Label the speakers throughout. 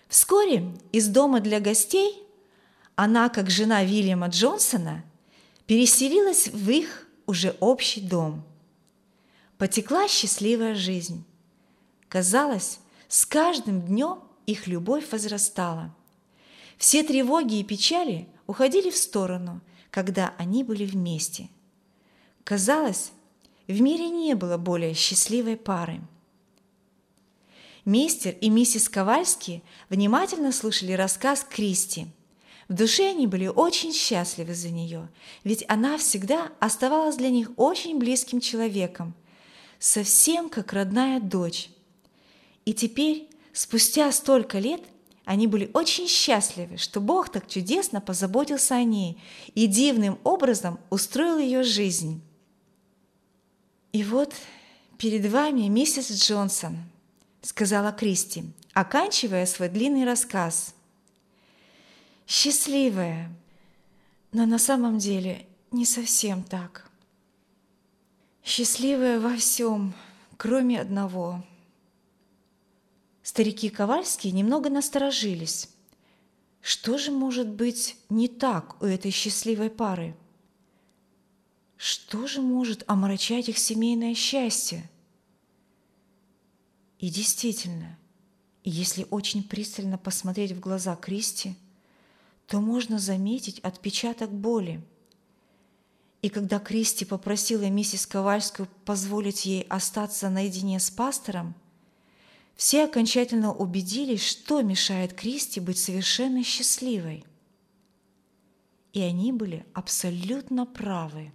Speaker 1: Вскоре из дома для гостей она, как жена Вильяма Джонсона, переселилась в их уже общий дом. Потекла счастливая жизнь. Казалось, с каждым днем их любовь возрастала. Все тревоги и печали уходили в сторону, когда они были вместе. Казалось, в мире не было более счастливой пары. Мистер и миссис Ковальски внимательно слушали рассказ Кристи. В душе они были очень счастливы за нее, ведь она всегда оставалась для них очень близким человеком, совсем как родная дочь. И теперь, спустя столько лет, они были очень счастливы, что Бог так чудесно позаботился о ней и дивным образом устроил ее жизнь. «И вот перед вами миссис Джонсон», — сказала Кристи, оканчивая свой длинный рассказ. «Счастливая, но на самом деле не совсем так. Счастливая во всем, кроме одного». Старики Ковальски немного насторожились. Что же может быть не так у этой счастливой пары? Что же может омрачать их семейное счастье? И действительно, если очень пристально посмотреть в глаза Кристи, то можно заметить отпечаток боли. И когда Кристи попросила миссис Ковальскую позволить ей остаться наедине с пастором, все окончательно убедились, что мешает Кристи быть совершенно счастливой. И они были абсолютно правы.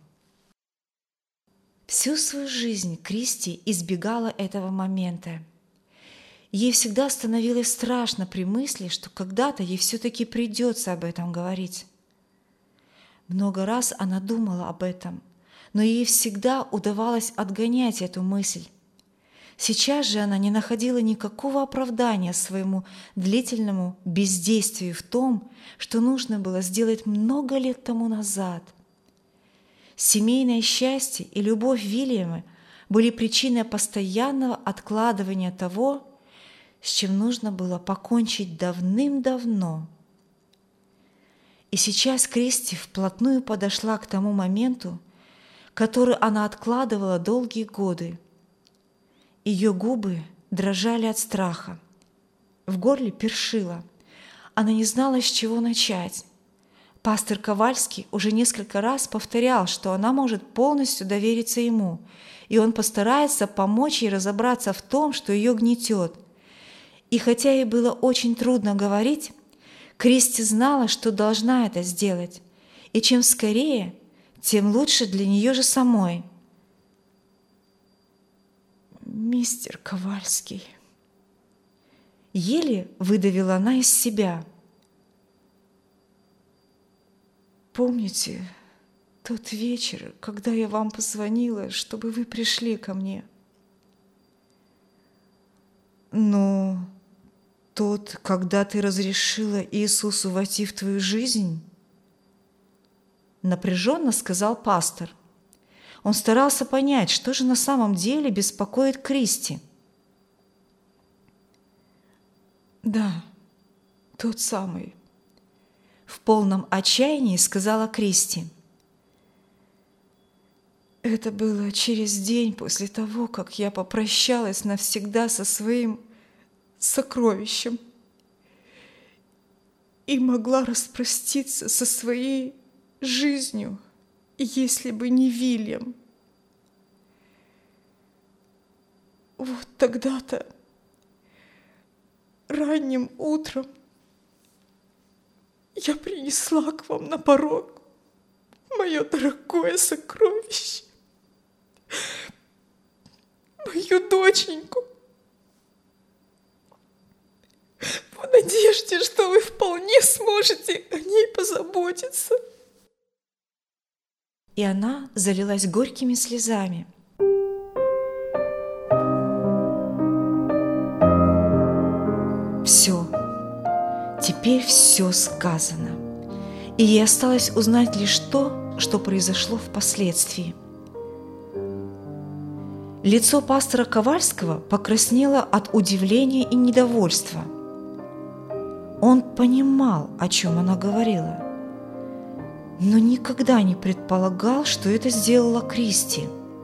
Speaker 1: Всю свою жизнь Кристи избегала этого момента. Ей всегда становилось страшно при мысли, что когда-то ей все-таки придется об этом говорить. Много раз она думала об этом, но ей всегда удавалось отгонять эту мысль. Сейчас же она не находила никакого оправдания своему длительному бездействию в том, что нужно было сделать много лет тому назад. Семейное счастье и любовь Вильяма были причиной постоянного откладывания того, с чем нужно было покончить давным-давно. И сейчас Кристи вплотную подошла к тому моменту, который она откладывала долгие годы. Ее губы дрожали от страха, в горле першило. Она не знала, с чего начать. Пастор Ковальский уже несколько раз повторял, что она может полностью довериться ему, и он постарается помочь ей разобраться в том, что ее гнетет. И хотя ей было очень трудно говорить, Кристи знала, что должна это сделать, и чем скорее, тем лучше для нее же самой. «Мистер Ковальский», — еле выдавила она из себя. «Помните тот вечер, когда я вам позвонила, чтобы вы пришли ко мне?» «Ну, тот, когда ты разрешила Иисусу войти в твою жизнь?» Напряженно сказал пастор. Он старался понять, что же на самом деле беспокоит Кристи. «Да, тот самый», — в полном отчаянии сказала Кристи. «Это было через день после того, как я попрощалась навсегда со своим сокровищем и могла распроститься со своей жизнью, если бы не Вильям. Вот тогда-то, ранним утром, я принесла к вам на порог мое дорогое сокровище, мою доченьку, в надежде, что вы вполне сможете о ней позаботиться». И она залилась горькими слезами. Все, теперь все сказано, и ей осталось узнать лишь то, что произошло впоследствии. Лицо пастора Ковальского покраснело от удивления и недовольства. Он понимал, о чем она говорила, но никогда не предполагал, что это сделала Кристи.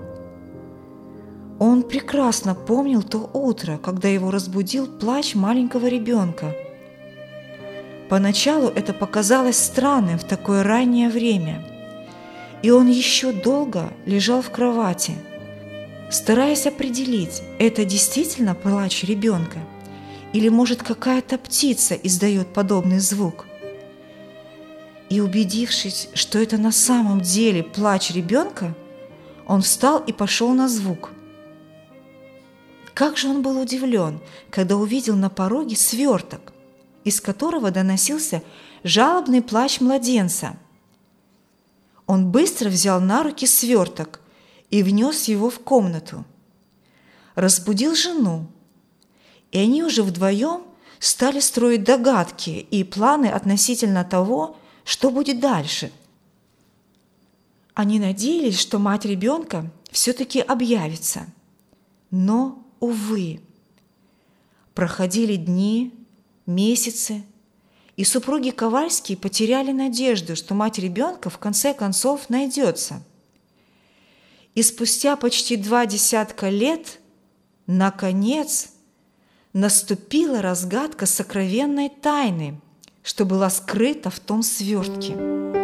Speaker 1: Он прекрасно помнил то утро, когда его разбудил плач маленького ребенка. Поначалу это показалось странным в такое раннее время, и он еще долго лежал в кровати, стараясь определить, это действительно плач ребенка или, может, какая-то птица издает подобный звук. И убедившись, что это на самом деле плач ребенка, он встал и пошел на звук. Как же он был удивлен, когда увидел на пороге сверток, из которого доносился жалобный плач младенца. Он быстро взял на руки сверток и внес его в комнату. Разбудил жену, и они уже вдвоем стали строить догадки и планы относительно того, что будет дальше. Они надеялись, что мать ребенка все-таки объявится. Но, увы, проходили дни, месяцы, и супруги Ковальские потеряли надежду, что мать ребенка в конце концов найдется. И спустя почти 20 лет, наконец, наступила разгадка сокровенной тайны, что была скрыта в том свертке.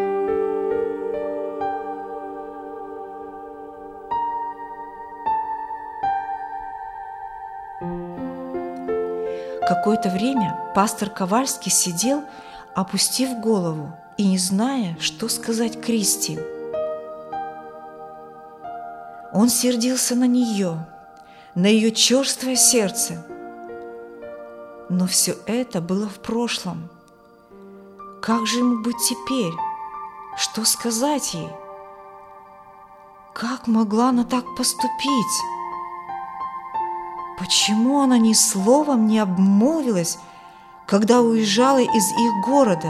Speaker 1: Какое-то время пастор Ковальский сидел, опустив голову и не зная, что сказать Кристи. Он сердился на нее, на ее черствое сердце. Но все это было в прошлом. Как же ему быть теперь? Что сказать ей? Как могла она так поступить? Почему она ни словом не обмолвилась, когда уезжала из их города?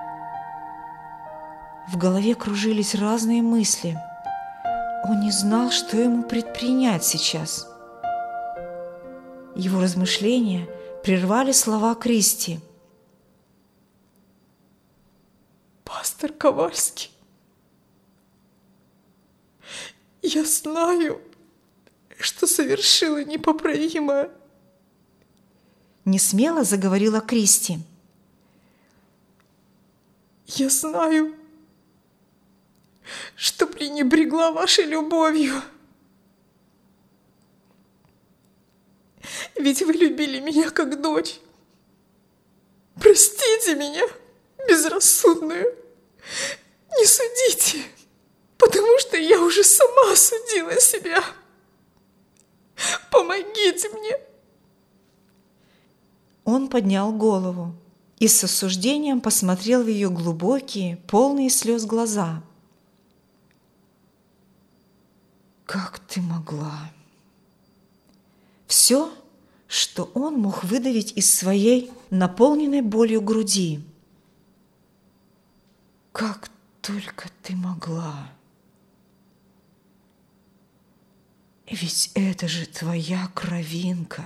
Speaker 1: В голове кружились разные мысли. Он не знал, что ему предпринять сейчас. Его размышления прервали слова Кристи.
Speaker 2: «Пастор Ковальский, я знаю, что совершила непоправимое».
Speaker 1: Несмело заговорила Кристи.
Speaker 2: «Я знаю, что пренебрегла вашей любовью. Ведь вы любили меня как дочь. Простите меня, безрассудную. Не судите, потому что я уже сама осудила себя. Помогите мне».
Speaker 1: Он поднял голову и с осуждением посмотрел в ее глубокие, полные слез глаза. «Как ты могла?» Все, что он мог выдавить из своей наполненной болью груди. «Как только ты могла! Ведь это же твоя кровинка!»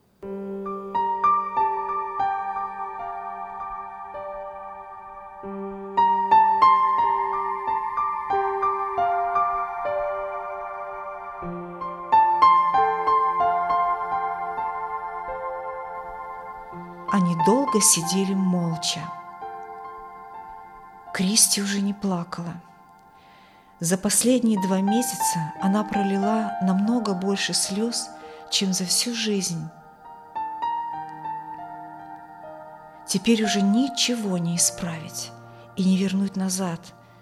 Speaker 1: Они долго сидели молча. Кристи уже не плакала. За последние 2 месяца она пролила намного больше слез, чем за всю жизнь. Теперь уже ничего не исправить и не вернуть назад.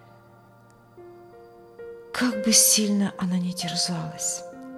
Speaker 1: Как бы сильно она ни терзалась.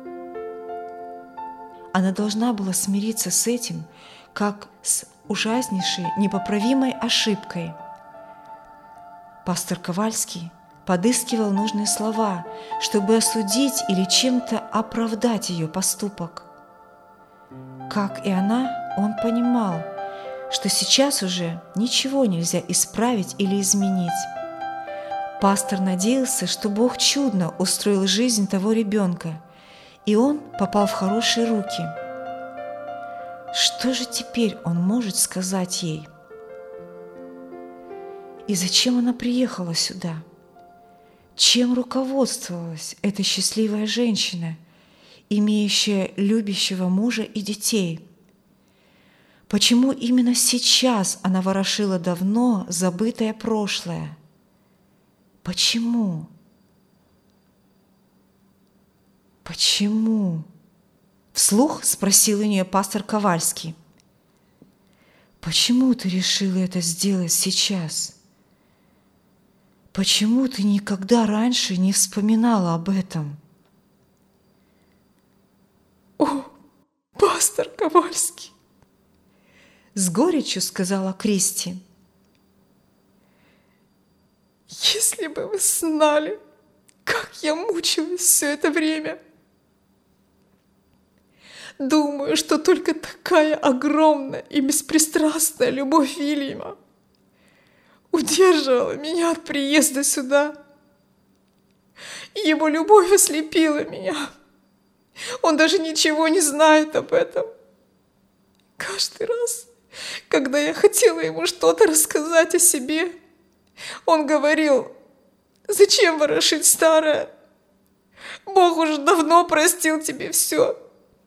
Speaker 1: Она должна была смириться с этим, как с ужаснейшей, непоправимой ошибкой. Пастор Ковальский подыскивал нужные слова, чтобы осудить или чем-то оправдать ее поступок. Как и она, он понимал, что сейчас уже ничего нельзя исправить или изменить. Пастор надеялся, что Бог чудно устроил жизнь того ребенка, и он попал в хорошие руки. Что же теперь он может сказать ей? И зачем она приехала сюда? Чем руководствовалась эта счастливая женщина, имеющая любящего мужа и детей? Почему именно сейчас она ворошила давно забытое прошлое? Почему? Почему? Вслух спросил у нее пастор Ковальский. Почему ты решила это сделать сейчас? Почему ты никогда раньше не вспоминала об этом?
Speaker 2: О, пастор Ковальский!
Speaker 1: С горечью сказала Кристи.
Speaker 2: Если бы вы знали, как я мучилась все это время. Думаю, что только такая огромная и беспристрастная любовь Вильяма удерживала меня от приезда сюда. Его любовь ослепила меня. Он даже ничего не знает об этом. Каждый раз, когда я хотела ему что-то рассказать о себе, он говорил: «Зачем ворошить старое? Бог уже давно простил тебе все.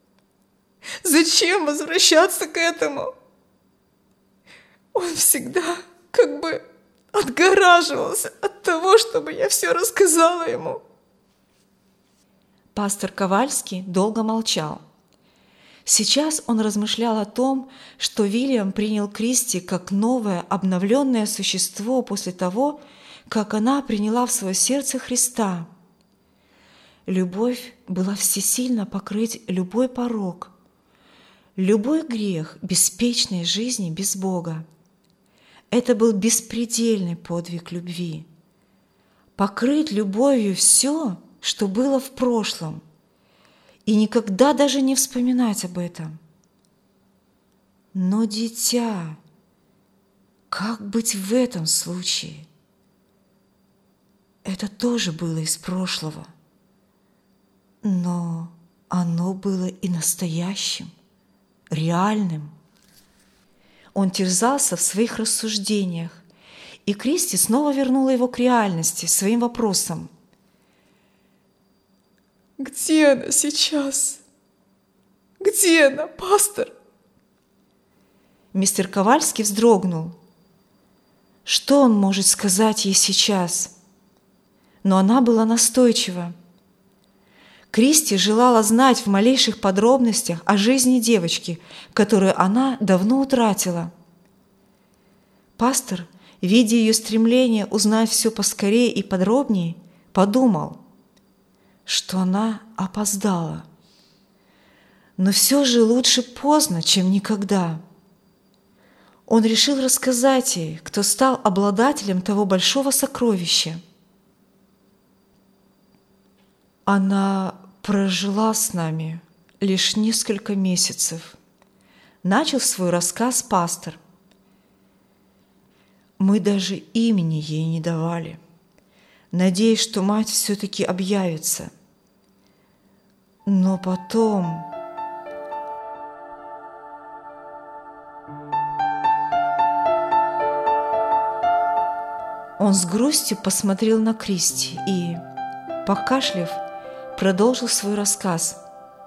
Speaker 2: Зачем возвращаться к этому?» Он всегда как бы отгораживался от того, чтобы я все рассказала ему.
Speaker 1: Пастор Ковальский долго молчал. Сейчас он размышлял о том, что Вильям принял Кристи как новое, обновленное существо после того, как она приняла в свое сердце Христа. Любовь была всесильна покрыть любой порок, любой грех беспечной жизни без Бога. Это был беспредельный подвиг любви. Покрыть любовью все, что было в прошлом, и никогда даже не вспоминать об этом. Но, дитя, как быть в этом случае? Это тоже было из прошлого, но оно было и настоящим, реальным. Он терзался в своих рассуждениях, и Кристи снова вернула его к реальности своим вопросом.
Speaker 2: Где она сейчас? Где она, пастор?
Speaker 1: Мистер Ковальский вздрогнул. Что он может сказать ей сейчас? Но она была настойчива. Кристи желала знать в малейших подробностях о жизни девочки, которую она давно утратила. Пастор, видя ее стремление узнать все поскорее и подробнее, подумал, что она опоздала. Но все же лучше поздно, чем никогда. Он решил рассказать ей, кто стал обладателем того большого сокровища. Она прожила с нами лишь несколько месяцев. Начал свой рассказ пастор. Мы даже имени ей не давали, надеясь, что мать все-таки объявится. Но потом... Он с грустью посмотрел на Кристи и, покашляв, продолжил свой рассказ.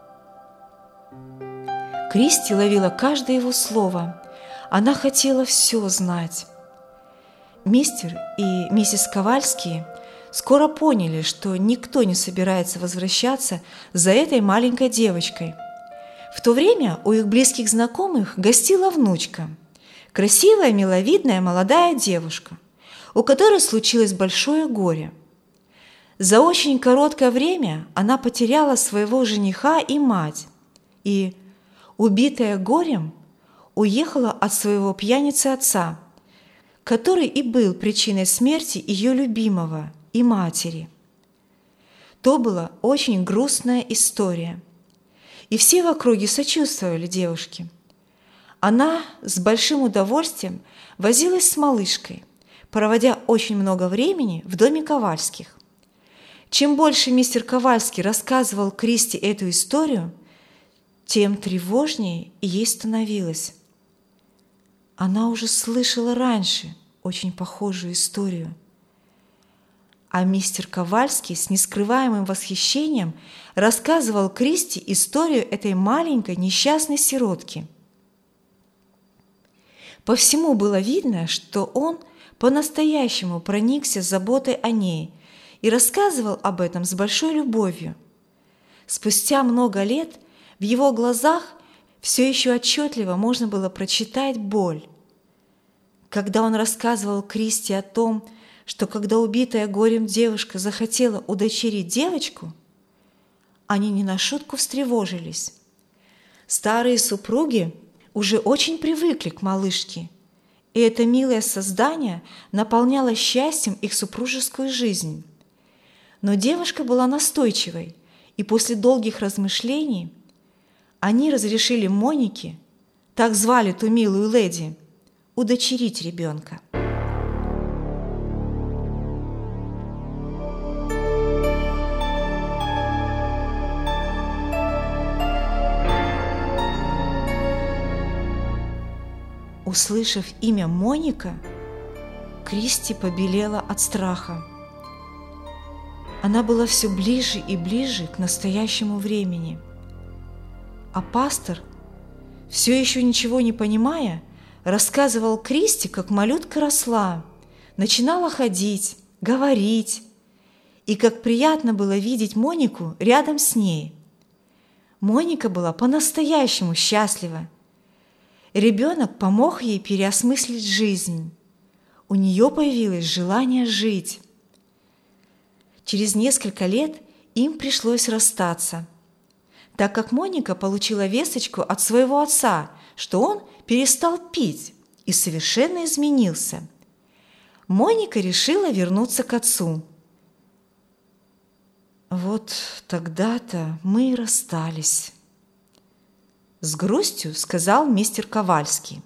Speaker 1: Кристи ловила каждое его слово. Она хотела все знать. Мистер и миссис Ковальские скоро поняли, что никто не собирается возвращаться за этой маленькой девочкой. В то время у их близких знакомых гостила внучка, красивая, миловидная молодая девушка, у которой случилось большое горе. За очень короткое время она потеряла своего жениха и мать, и, убитая горем, уехала от своего пьяницы отца, который и был причиной смерти ее любимого и матери. То была очень грустная история, и все в округе сочувствовали девушке. Она с большим удовольствием возилась с малышкой, проводя очень много времени в доме Ковальских. Чем больше мистер Ковальский рассказывал Кристи эту историю, тем тревожнее ей становилось. Она уже слышала раньше очень похожую историю. А мистер Ковальский с нескрываемым восхищением рассказывал Кристи историю этой маленькой несчастной сиротки. По всему было видно, что он по-настоящему проникся заботой о ней и рассказывал об этом с большой любовью. Спустя много лет в его глазах все еще отчетливо можно было прочитать боль. Когда он рассказывал Кристи о том, что когда убитая горем девушка захотела удочерить девочку, они не на шутку встревожились. Старые супруги уже очень привыкли к малышке, и это милое создание наполняло счастьем их супружескую жизнь. Но девушка была настойчивой, и после долгих размышлений они разрешили Монике, так звали ту милую леди, удочерить ребенка. Услышав имя Моника, Кристи побелела от страха. Она была все ближе и ближе к настоящему времени. А пастор, все еще ничего не понимая, рассказывал Кристи, как малютка росла, начинала ходить, говорить, и как приятно было видеть Монику рядом с ней. Моника была по-настоящему счастлива. Ребенок помог ей переосмыслить жизнь. У нее появилось желание жить. Через несколько лет им пришлось расстаться, так как Моника получила весточку от своего отца, что он перестал пить и совершенно изменился. Моника решила вернуться к отцу. «Вот тогда-то мы и расстались», — с грустью сказал мистер Ковальский.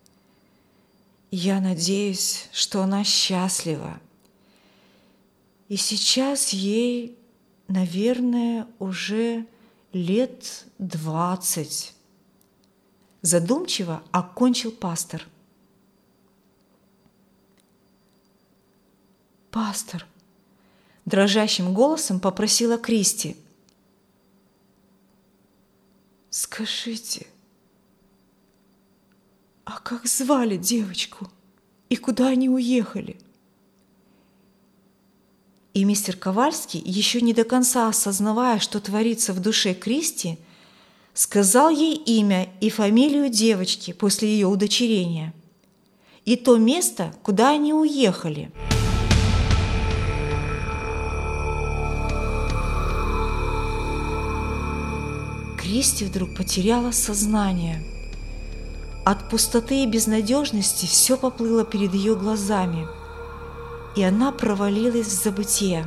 Speaker 1: «Я надеюсь, что она счастлива. И сейчас ей, наверное, уже лет 20. Задумчиво окончил пастор. «Пастор», — дрожащим голосом попросила Кристи, — «скажите, а как звали девочку и куда они уехали?» И мистер Ковальский, еще не до конца осознавая, что творится в душе Кристи, сказал ей имя и фамилию девочки после ее удочерения и то место, куда они уехали. Кристи вдруг потеряла сознание. От пустоты и безнадежности все поплыло перед ее глазами, и она провалилась в забытье.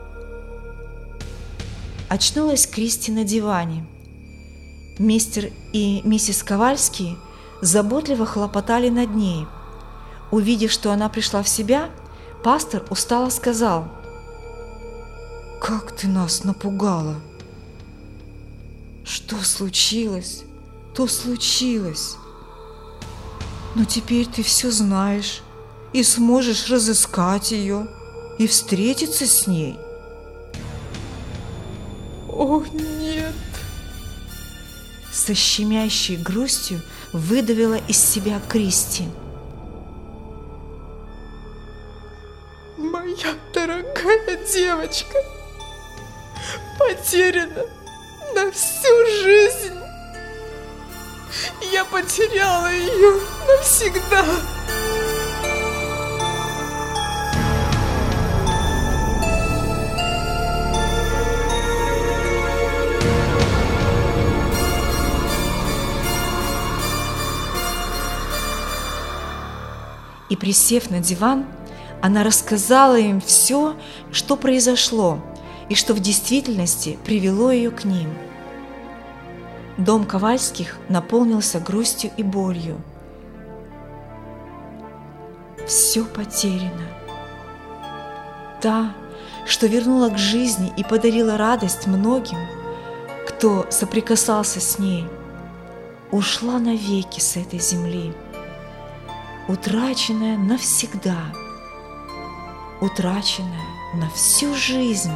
Speaker 1: Очнулась Кристи на диване. Мистер и миссис Ковальский заботливо хлопотали над ней. Увидев, что она пришла в себя, пастор устало сказал: «Как ты нас напугала! Что случилось, то случилось. Но теперь ты все знаешь и сможешь разыскать ее и встретиться с ней».
Speaker 2: «О, нет!»
Speaker 1: Со щемящей грустью выдавила из себя Кристи.
Speaker 2: «Моя дорогая девочка потеряна на всю жизнь. Я потеряла ее навсегда».
Speaker 1: И, присев на диван, она рассказала им все, что произошло и что в действительности привело ее к ним. Дом Ковальских наполнился грустью и болью. Все потеряно. Та, что вернула к жизни и подарила радость многим, кто соприкасался с ней, ушла навеки с этой земли. утраченное навсегда, утраченное на всю жизнь.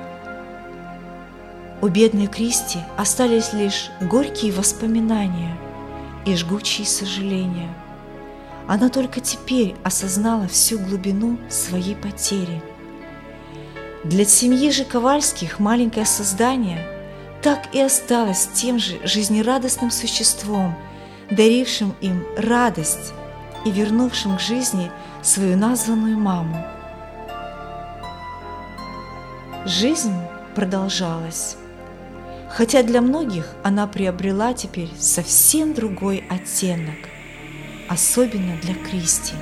Speaker 1: У бедной Кристи остались лишь горькие воспоминания и жгучие сожаления. Она только теперь осознала всю глубину своей потери. Для семьи же Ковальских маленькое создание так и осталось тем же жизнерадостным существом, дарившим им радость и вернувшим к жизни свою названную маму. Жизнь продолжалась, хотя для многих она приобрела теперь совсем другой оттенок, особенно для Кристи.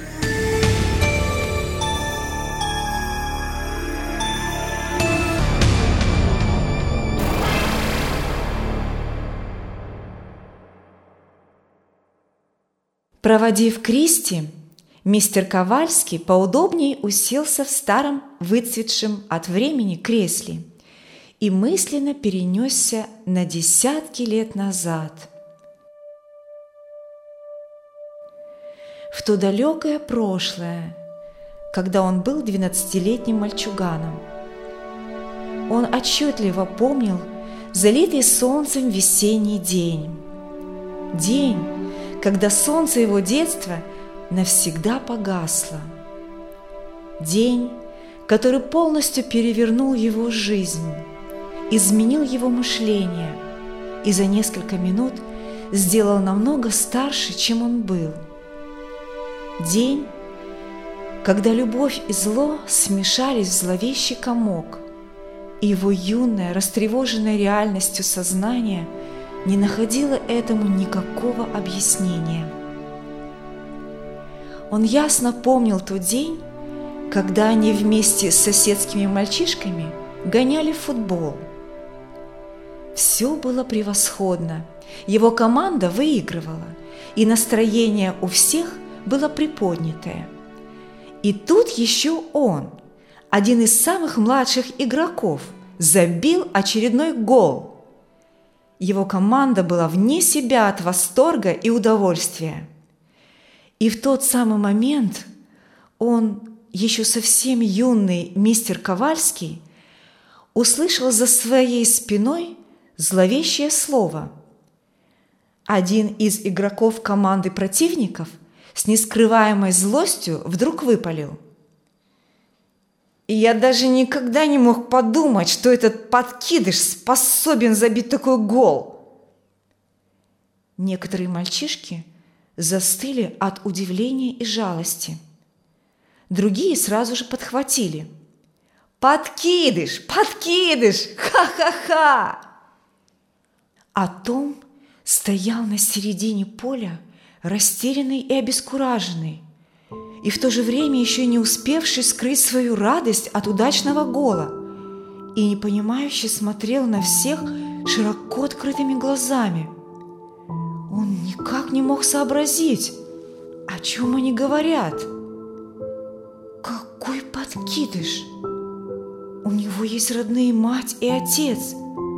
Speaker 1: Проводив Кристи, мистер Ковальский поудобнее уселся в старом, выцветшем от времени кресле и мысленно перенесся на десятки лет назад. В то далекое прошлое, когда он был 12-летним мальчуганом. Он отчетливо помнил залитый солнцем весенний день. День, когда солнце его детства навсегда погасло. День, который полностью перевернул его жизнь, изменил его мышление и за несколько минут сделал намного старше, чем он был. День, когда любовь и зло смешались в зловещий комок, и его юное, растревоженное реальностью сознание не находило этому никакого объяснения. Он ясно помнил тот день, когда они вместе с соседскими мальчишками гоняли в футбол. Все было превосходно, его команда выигрывала, и настроение у всех было приподнятое. И тут еще он, один из самых младших игроков, забил очередной гол. Его команда была вне себя от восторга и удовольствия. И в тот самый момент он, еще совсем юный мистер Ковальский, услышал за своей спиной зловещее слово. Один из игроков команды противников с нескрываемой злостью вдруг выпалил: «И я даже никогда не мог подумать, что этот подкидыш способен забить такой гол!» Некоторые мальчишки застыли от удивления и жалости. Другие сразу же подхватили: «Подкидыш! Подкидыш! Ха-ха-ха!» А Том стоял на середине поля, растерянный и обескураженный, и в то же время еще не успевший скрыть свою радость от удачного гола, и непонимающе смотрел на всех широко открытыми глазами. Он никак не мог сообразить, о чем они говорят. Какой подкидыш! У него есть родные мать и отец.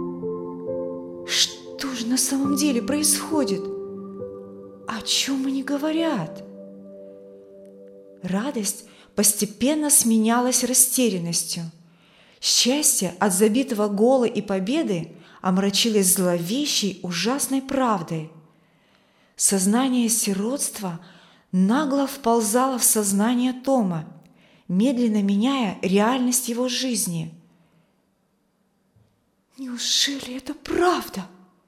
Speaker 1: Что же на самом деле происходит? О чем они говорят? Радость постепенно сменялась растерянностью. Счастье от забитого гола и победы омрачилось зловещей, ужасной правдой. Сознание сиротства нагло вползало в сознание Тома, медленно меняя реальность его жизни. Неужели это правда?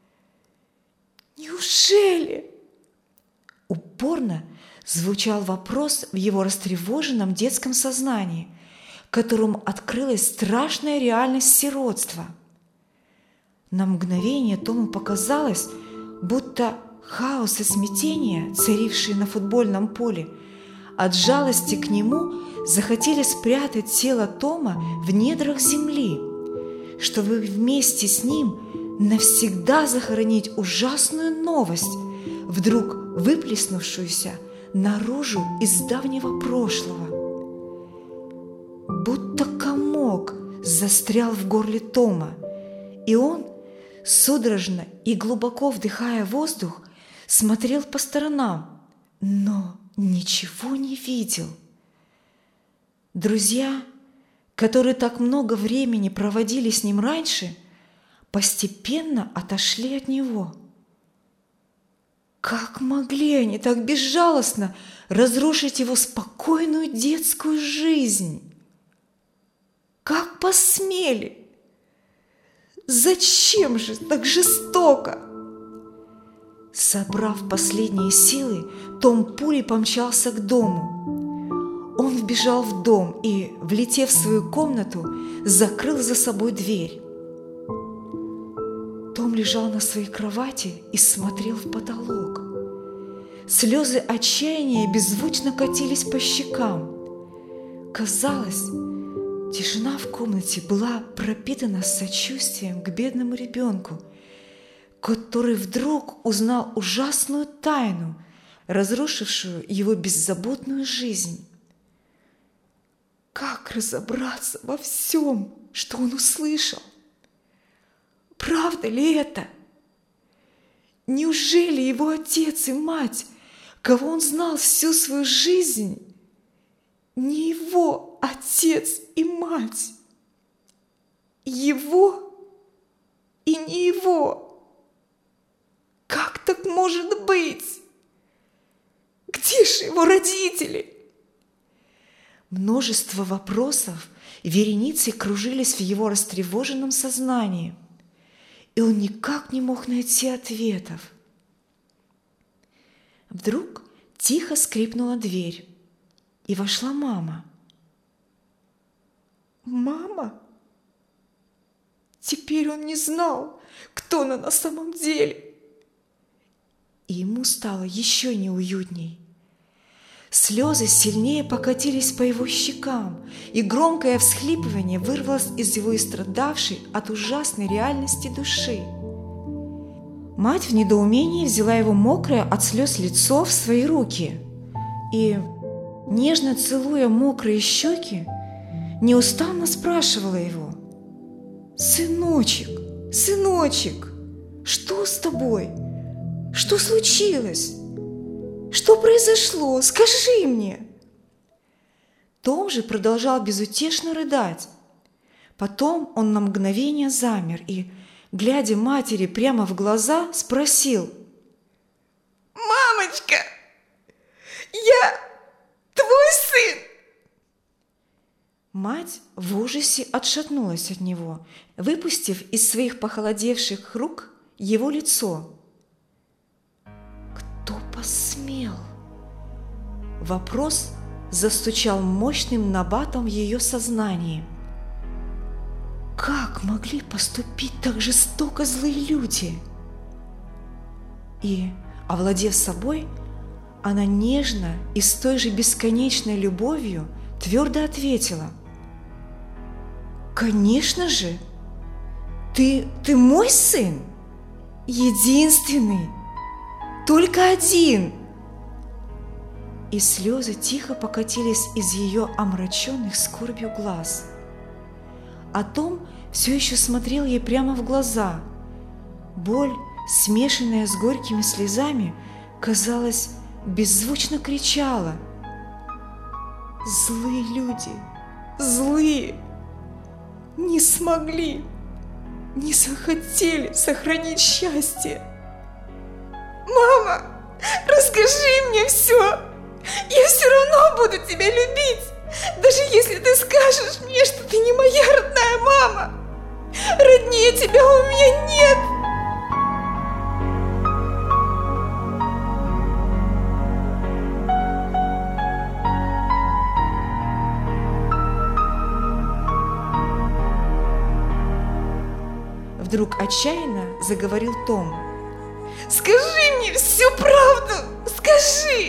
Speaker 1: Неужели? Упорно звучал вопрос в его растревоженном детском сознании, которому открылась страшная реальность сиротства. На мгновение Тому показалось, будто хаос и смятение, царившие на футбольном поле, от жалости к нему захотели спрятать тело Тома в недрах земли, чтобы вместе с ним навсегда захоронить ужасную новость, вдруг выплеснувшуюся наружу из давнего прошлого. Будто комок застрял в горле Тома, и он, судорожно и глубоко вдыхая воздух, смотрел по сторонам, но ничего не видел. Друзья, которые так много времени проводили с ним раньше, постепенно отошли от него. Как могли они так безжалостно разрушить его спокойную детскую жизнь? Как посмели? Зачем же так жестоко? Собрав последние силы, Том пулей помчался к дому. Он вбежал в дом и, влетев в свою комнату, закрыл за собой дверь. Том лежал на своей кровати и смотрел в потолок. Слезы отчаяния беззвучно катились по щекам. Казалось, тишина в комнате была пропитана сочувствием к бедному ребенку, который вдруг узнал ужасную тайну, разрушившую его беззаботную жизнь. Как разобраться во всем, что он услышал? Правда ли это? Неужели его отец и мать, кого он знал всю свою жизнь, не его отец и мать? Его и не его? Как так может быть? Где же его родители? Множество вопросов вереницей кружились в его растревоженном сознании, и он никак не мог найти ответов. Вдруг тихо скрипнула дверь, и вошла мама. Мама? Теперь он не знал, кто она на самом деле. И ему стало еще неуютней. Слезы сильнее покатились по его щекам, и громкое всхлипывание вырвалось из его истрадавшей от ужасной реальности души. Мать в недоумении взяла его мокрое от слез лицо в свои руки и, нежно целуя мокрые щеки, неустанно спрашивала его: «Сыночек, сыночек, что с тобой? Что случилось? Что произошло? Скажи мне!» Том же продолжал безутешно рыдать. Потом он на мгновение замер и, глядя матери прямо в глаза, спросил: «Мамочка, я твой сын!» Мать в ужасе отшатнулась от него, выпустив из своих похолодевших рук его лицо. «Кто посмел?» Вопрос застучал мощным набатом в ее сознании. Как могли поступить так жестоко злые люди? И, овладев собой, она нежно и с той же бесконечной любовью твердо ответила: «Конечно же! Ты мой сын! Единственный! Только один!» И слезы тихо покатились из ее омраченных скорбью глаз. А Том все еще смотрел ей прямо в глаза. Боль, смешанная с горькими слезами, казалось, беззвучно кричала: «Злые люди! Злые! Не смогли, не захотели сохранить счастье! Мама, расскажи мне все! Я все равно буду тебя любить, даже если ты скажешь мне, что ты не моя родная мама! Роднее тебя у меня нет!» Вдруг отчаянно заговорил Том: «Скажи мне всю правду! Скажи!»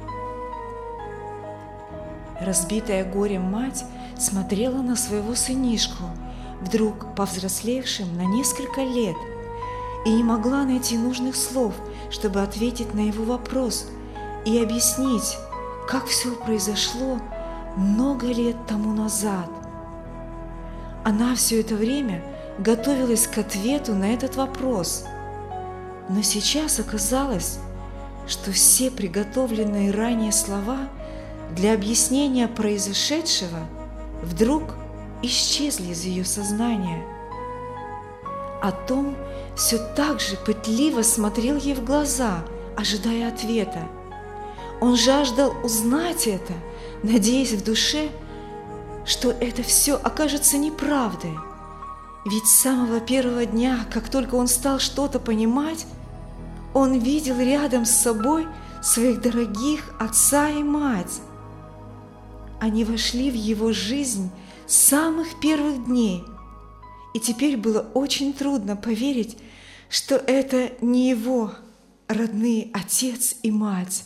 Speaker 1: Разбитая горем мать смотрела на своего сынишку, вдруг повзрослевшим на несколько лет, и не могла найти нужных слов, чтобы ответить на его вопрос и объяснить, как все произошло много лет тому назад. Она все это время готовилась к ответу на этот вопрос, но сейчас оказалось, что все приготовленные ранее слова для объяснения произошедшего вдруг исчезли из ее сознания. А Том все так же пытливо смотрел ей в глаза, ожидая ответа. Он жаждал узнать это, надеясь в душе, что это все окажется неправдой. Ведь с самого первого дня, как только он стал что-то понимать, он видел рядом с собой своих дорогих отца и мать. Они вошли в его жизнь с самых первых дней, и теперь было очень трудно поверить, что это не его родные отец и мать.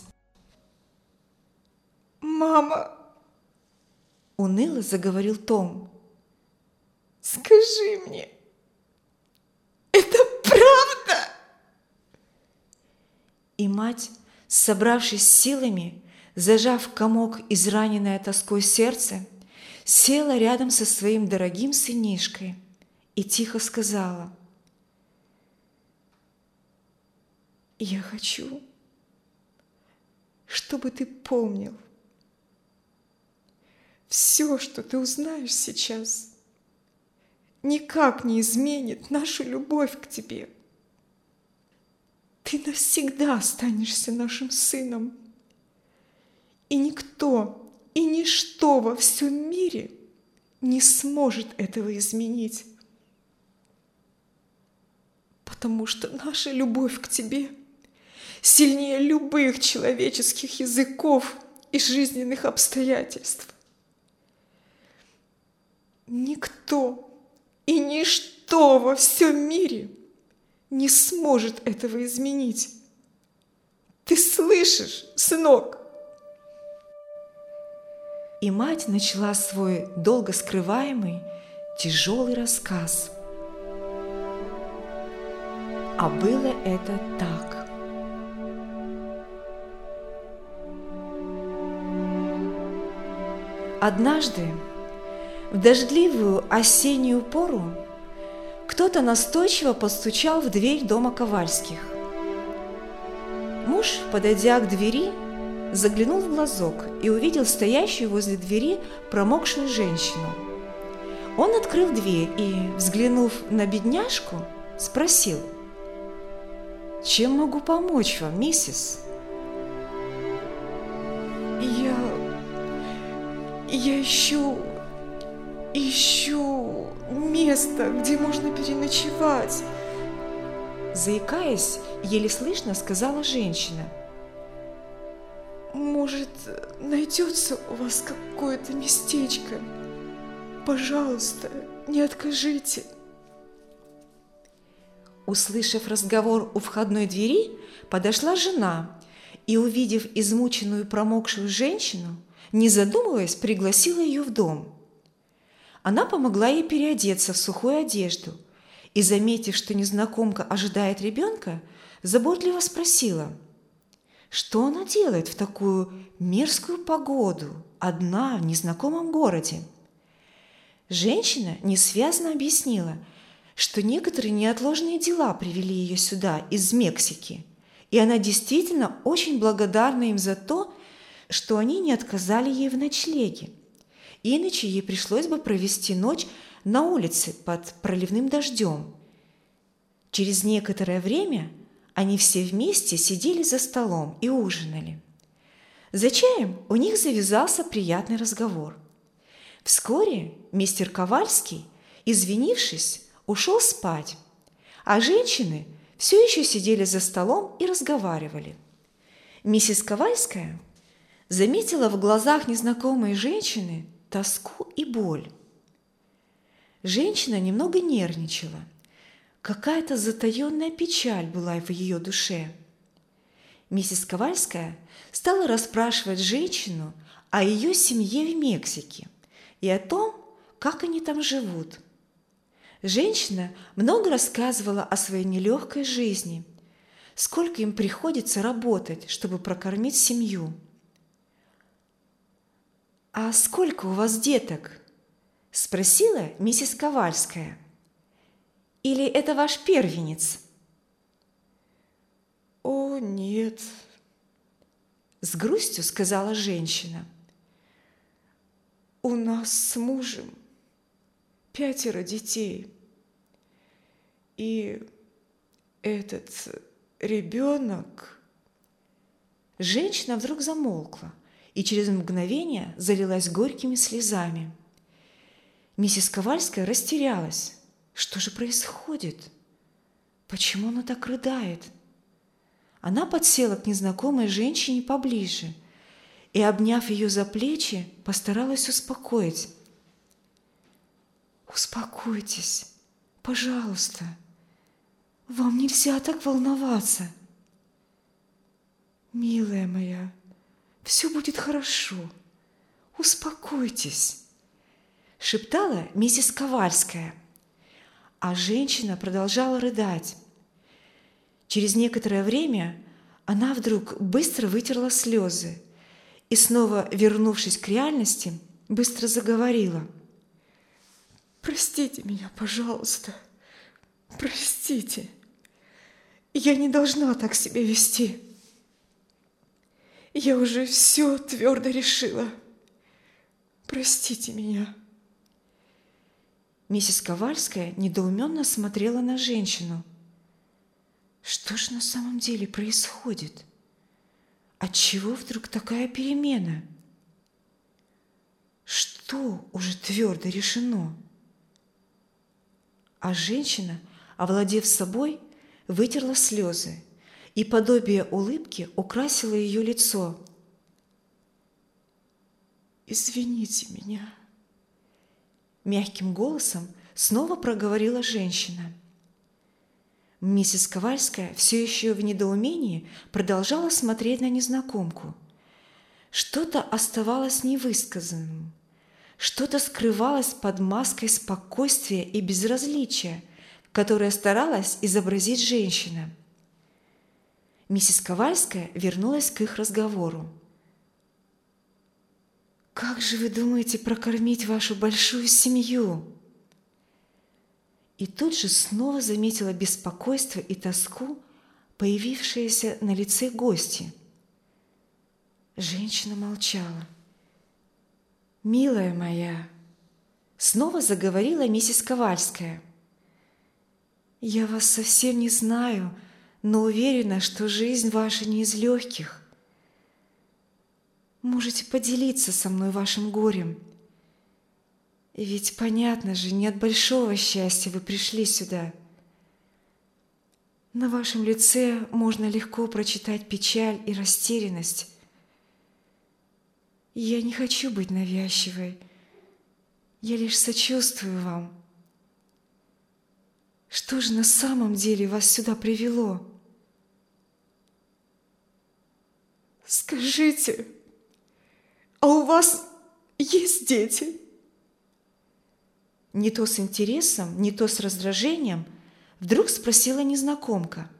Speaker 2: «Мама!» –
Speaker 1: уныло заговорил Том.
Speaker 2: «Скажи мне, это правда?»
Speaker 1: И мать, собравшись силами, зажав комок израненное тоской сердце, села рядом со своим дорогим сынишкой и тихо сказала: «Я хочу, чтобы ты помнил, все, что ты узнаешь сейчас, никак не изменит нашу любовь к тебе. Ты навсегда останешься нашим сыном, и никто и ничто во всем мире не сможет этого изменить, потому что наша любовь к тебе сильнее любых человеческих языков и жизненных обстоятельств. Никто и ничто во всем мире не сможет этого изменить. Ты слышишь, сынок?» И мать начала свой долго скрываемый, тяжелый рассказ. А было это так. Однажды, в дождливую осеннюю пору, кто-то настойчиво постучал в дверь дома Ковальских. Муж, подойдя к двери, заглянул в глазок и увидел стоящую возле двери промокшую женщину. Он открыл дверь и, взглянув на бедняжку, спросил: «Чем могу помочь вам, миссис?»
Speaker 2: Я ищу место, где можно переночевать.
Speaker 1: Заикаясь, еле слышно сказала женщина.
Speaker 2: Может, найдется у вас какое-то местечко? Пожалуйста, не откажите.
Speaker 1: Услышав разговор у входной двери, подошла жена и, увидев измученную промокшую женщину, не задумываясь, пригласила ее в дом. Она помогла ей переодеться в сухую одежду и, заметив, что незнакомка ожидает ребенка, заботливо спросила, что она делает в такую мерзкую погоду, одна в незнакомом городе. Женщина несвязно объяснила, что некоторые неотложные дела привели ее сюда из Мексики, и она действительно очень благодарна им за то, что они не отказали ей в ночлеге, иначе ей пришлось бы провести ночь на улице под проливным дождем. Через некоторое время они все вместе сидели за столом и ужинали. За чаем у них завязался приятный разговор. Вскоре мистер Ковальский, извинившись, ушел спать, а женщины все еще сидели за столом и разговаривали. Миссис Ковальская заметила в глазах незнакомой женщины тоску и боль. Женщина немного нервничала. Какая-то затаенная печаль была в ее душе. Миссис Ковальская стала расспрашивать женщину о ее семье в Мексике и о том, как они там живут. Женщина много рассказывала о своей нелегкой жизни, сколько им приходится работать, чтобы прокормить семью. «А сколько у вас деток?» – спросила миссис Ковальская. «Или это ваш первенец?»
Speaker 2: «О, нет,
Speaker 1: С грустью сказала женщина.
Speaker 2: У нас с мужем 5 детей. И этот ребенок...
Speaker 1: Женщина вдруг замолкла и через мгновение залилась горькими слезами. Миссис Ковальская растерялась. Что же происходит? Почему она так рыдает? Она подсела к незнакомой женщине поближе и, обняв ее за плечи, постаралась успокоить. «Успокойтесь, пожалуйста. Вам нельзя так волноваться. Милая моя, все будет хорошо. Успокойтесь», — шептала миссис Ковальская, а женщина продолжала рыдать. Через некоторое время она вдруг быстро вытерла слезы и, снова вернувшись к реальности, быстро заговорила.
Speaker 2: «Простите меня, пожалуйста. Простите. Я не должна так себя вести. Я уже все твердо решила. Простите меня».
Speaker 1: Миссис Ковальская недоуменно смотрела на женщину. Что же на самом деле происходит? Отчего вдруг такая перемена? Что уже твердо решено? А женщина, овладев собой, вытерла слезы, и подобие улыбки украсило ее лицо.
Speaker 2: «Извините меня»,
Speaker 1: — мягким голосом снова проговорила женщина. Миссис Ковальская все еще в недоумении продолжала смотреть на незнакомку. Что-то оставалось невысказанным, что-то скрывалось под маской спокойствия и безразличия, которое старалась изобразить женщина. Миссис Ковальская вернулась к их разговору. «Как же вы думаете прокормить вашу большую семью?» И тут же снова заметила беспокойство и тоску, появившиеся на лице гости. Женщина молчала. «Милая моя», — снова заговорила миссис Ковальская, — «я вас совсем не знаю, но уверена, что жизнь ваша не из легких. Можете поделиться со мной вашим горем. Ведь понятно же, не от большого счастья вы пришли сюда. На вашем лице можно легко прочитать печаль и растерянность. Я не хочу быть навязчивой. Я лишь сочувствую вам. Что же на самом деле вас сюда привело?»
Speaker 2: «Скажите, а у вас есть дети?»
Speaker 1: Не то с интересом, не то с раздражением вдруг спросила незнакомка.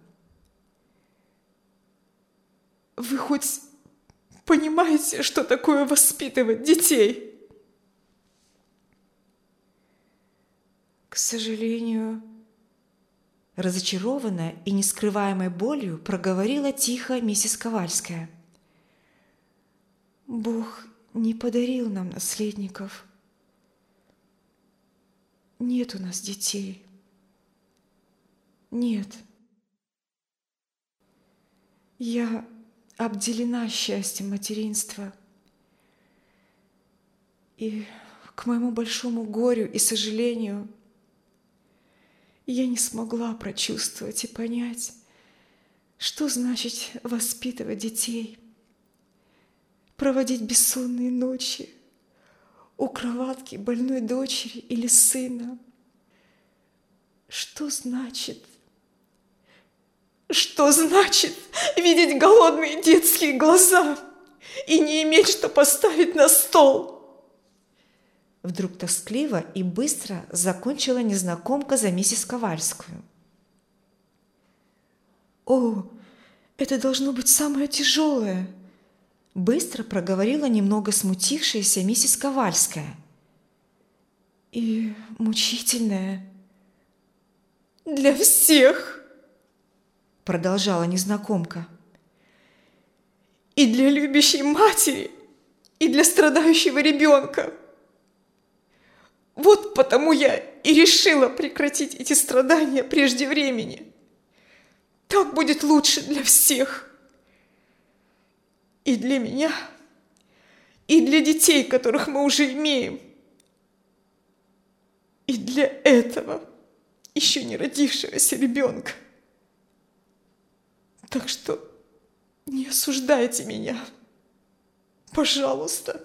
Speaker 2: «Вы хоть понимаете, что такое воспитывать детей?»
Speaker 1: «К сожалению», разочарованная и нескрываемой болью проговорила тихо миссис Ковальская. «Бог не подарил нам наследников. Нет у нас детей. Нет. Я обделена счастьем материнства. И к моему большому горю и сожалению я не смогла прочувствовать и понять, что значит воспитывать детей, проводить бессонные ночи у кроватки больной дочери или сына. Что значит видеть голодные детские глаза и не иметь что поставить на стол?» Вдруг тоскливо и быстро закончила незнакомка за миссис Ковальскую. «О, это должно быть самое тяжелое!» Быстро проговорила немного смутившаяся миссис Ковальская. «И мучительное».
Speaker 2: «Для всех!»
Speaker 1: Продолжала незнакомка.
Speaker 2: и для любящей матери, и для страдающего ребенка. Вот потому я и решила прекратить эти страдания прежде времени. Так будет лучше для всех. И для меня, и для детей, которых мы уже имеем. И для этого еще не родившегося ребенка. Так что не осуждайте меня, пожалуйста.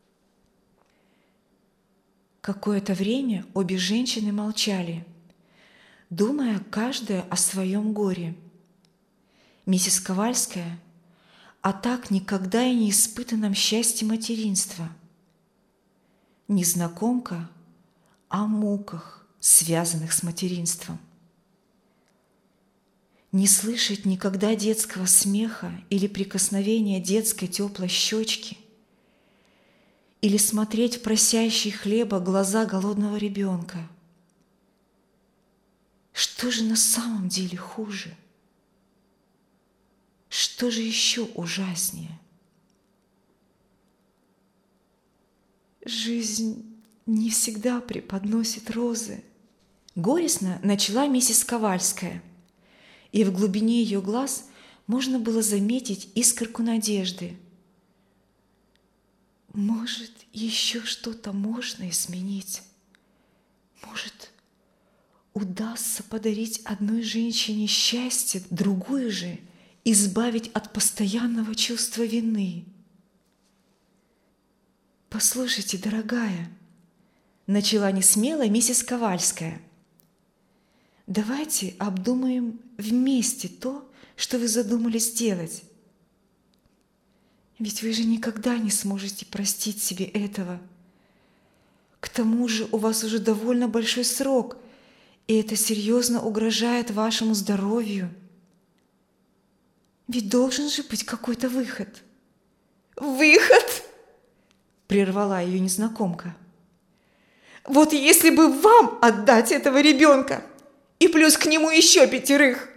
Speaker 1: Какое-то время обе женщины молчали, думая каждая о своем горе. Миссис Ковальская о так никогда и не испытанном счастье материнства. Незнакомка о муках, связанных с материнством. Не слышать никогда детского смеха или прикосновения детской теплой щечки, или смотреть в просящие хлеба глаза голодного ребенка. Что же на самом деле хуже? Что же еще ужаснее? Жизнь не всегда преподносит розы. Горестно начала миссис Ковальская, и в глубине ее глаз можно было заметить искорку надежды. Может, еще что-то можно изменить? Может, удастся подарить одной женщине счастье, другую же избавить от постоянного чувства вины. «Послушайте, дорогая», — начала несмело миссис Ковальская, «давайте обдумаем вместе то, что вы задумали сделать. Ведь вы же никогда не сможете простить себе этого. К тому же у вас уже довольно большой срок, и это серьезно угрожает вашему здоровью. Ведь должен же быть какой-то выход».
Speaker 2: «Выход?» – прервала ее незнакомка. «Вот если бы вам отдать этого ребенка, и плюс к нему еще 5.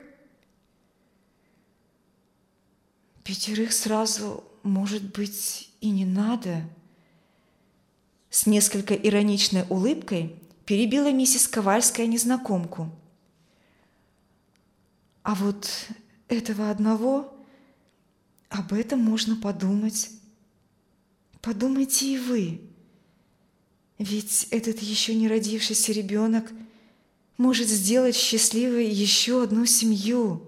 Speaker 1: 5 сразу, может быть, и не надо?» С несколько ироничной улыбкой перебила миссис Ковальская незнакомку. «А вот этого одного, об этом можно подумать. Подумайте и вы. Ведь этот еще не родившийся ребенок может сделать счастливой еще одну семью.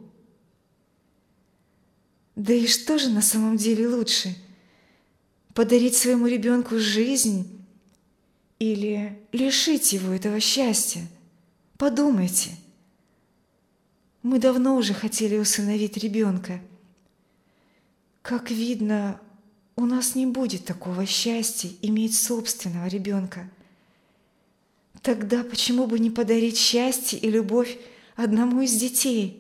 Speaker 1: Да и что же на самом деле лучше? Подарить своему ребенку жизнь или лишить его этого счастья? Подумайте. Мы давно уже хотели усыновить ребенка. Как видно, у нас не будет такого счастья иметь собственного ребенка. Тогда почему бы не подарить счастье и любовь одному из детей?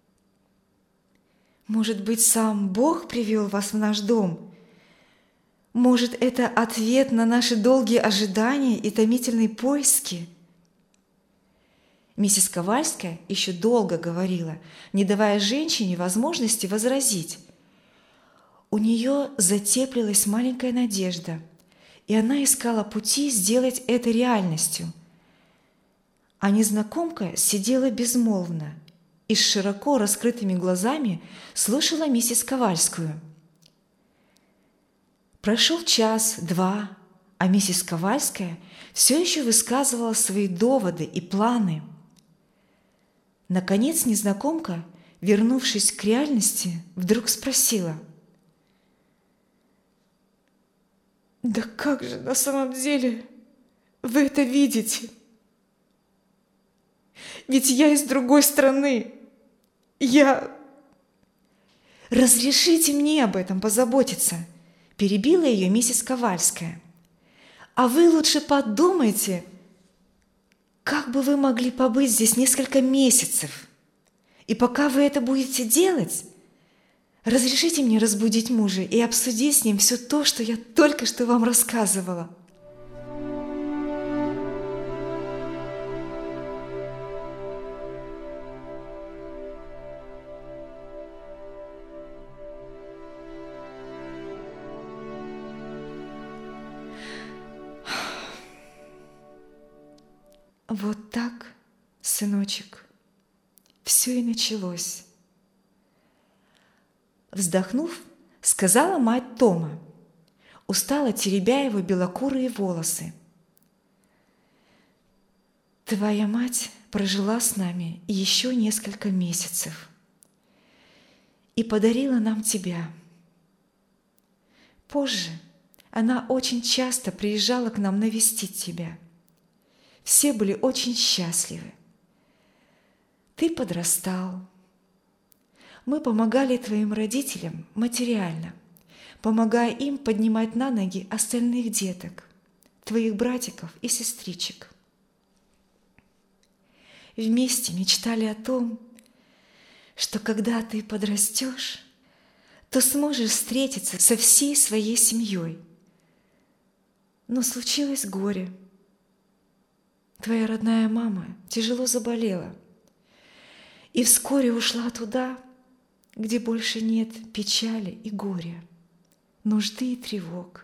Speaker 1: Может быть, сам Бог привел вас в наш дом? Может, это ответ на наши долгие ожидания и томительные поиски?» Миссис Ковальская еще долго говорила, не давая женщине возможности возразить. У нее затеплилась маленькая надежда, и она искала пути сделать это реальностью. А незнакомка сидела безмолвно и с широко раскрытыми глазами слушала миссис Ковальскую. Прошел час-два, а миссис Ковальская все еще высказывала свои доводы и планы. Наконец незнакомка, вернувшись к реальности, вдруг спросила:
Speaker 2: «Да как же на самом деле вы это видите? Ведь я из другой страны. Я...»
Speaker 1: «Разрешите мне об этом позаботиться», – перебила ее миссис Ковальская. «А вы лучше подумайте, как бы вы могли побыть здесь несколько месяцев. И пока вы это будете делать, разрешите мне разбудить мужа и обсудить с ним все то, что я только что вам рассказывала». Вот так, сыночек, все и началось. Вздохнув, сказала мать Тома, устало теребя его белокурые волосы. Твоя мать прожила с нами еще несколько месяцев и подарила нам тебя. Позже она очень часто приезжала к нам навестить тебя. Все были очень счастливы. Ты подрастал. Мы помогали твоим родителям материально, помогая им поднимать на ноги остальных деток, твоих братиков и сестричек. Вместе мечтали о том, что когда ты подрастешь, то сможешь встретиться со всей своей семьей. Но случилось горе. Твоя родная мама тяжело заболела и вскоре ушла туда, где больше нет печали и горя, нужды и тревог.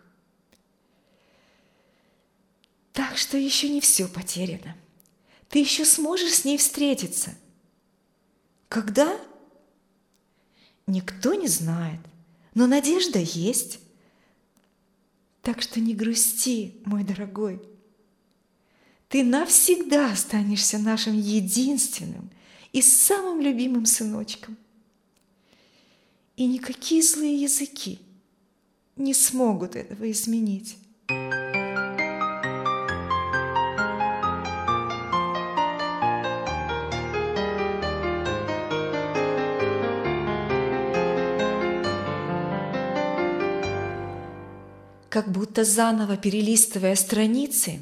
Speaker 1: Так что еще не все потеряно. Ты еще сможешь с ней встретиться. Когда? Никто не знает, но надежда есть. Так что не грусти, мой дорогой. Ты навсегда останешься нашим единственным и самым любимым сыночком. И никакие злые языки не смогут этого изменить. Как будто заново перелистывая страницы,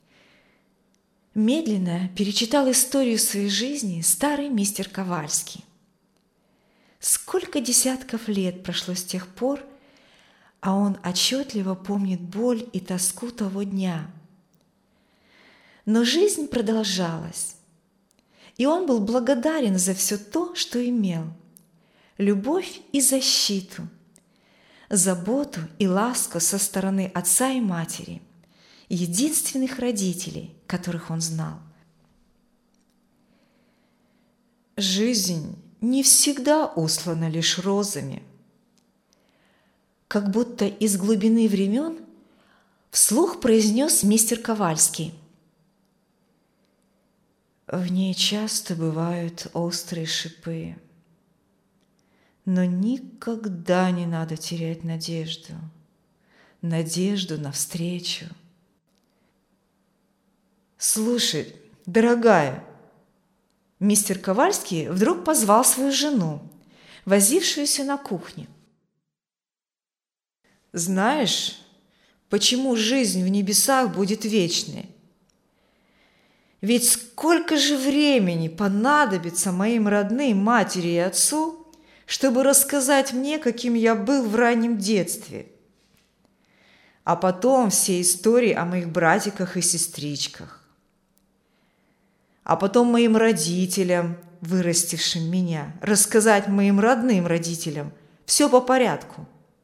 Speaker 1: медленно перечитал историю своей жизни старый мистер Ковальский. Сколько десятков лет прошло с тех пор, а он отчетливо помнит боль и тоску того дня. Но жизнь продолжалась, и он был благодарен за все то, что имел: любовь и защиту, заботу и ласку со стороны отца и матери, единственных родителей, которых он знал. Жизнь не всегда услана лишь розами. Как будто из глубины времен вслух произнес мистер Ковальский. В ней часто бывают острые шипы, но никогда не надо терять надежду навстречу. Слушай, дорогая, мистер Ковальский вдруг позвал свою жену, возившуюся на кухне. Знаешь, почему жизнь в небесах будет вечной? Ведь сколько же времени понадобится моим родным матери и отцу, чтобы рассказать мне, каким я был в раннем детстве, а потом все истории о моих братиках и сестричках, а потом моим родителям, вырастившим меня, рассказать моим родным родителям все по порядку.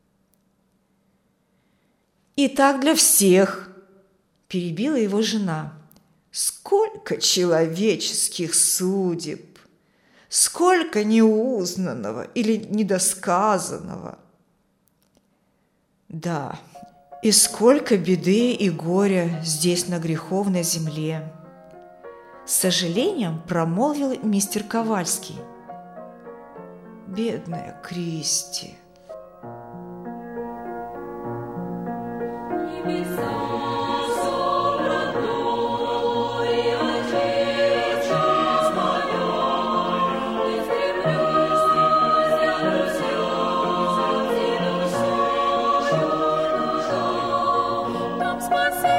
Speaker 1: И так для всех, перебила его жена. Сколько человеческих судеб, сколько неузнанного или недосказанного. Да, и сколько беды и горя здесь на греховной земле. С сожалением промолвил мистер Ковальский. Бедная Кристи.
Speaker 3: Спасибо.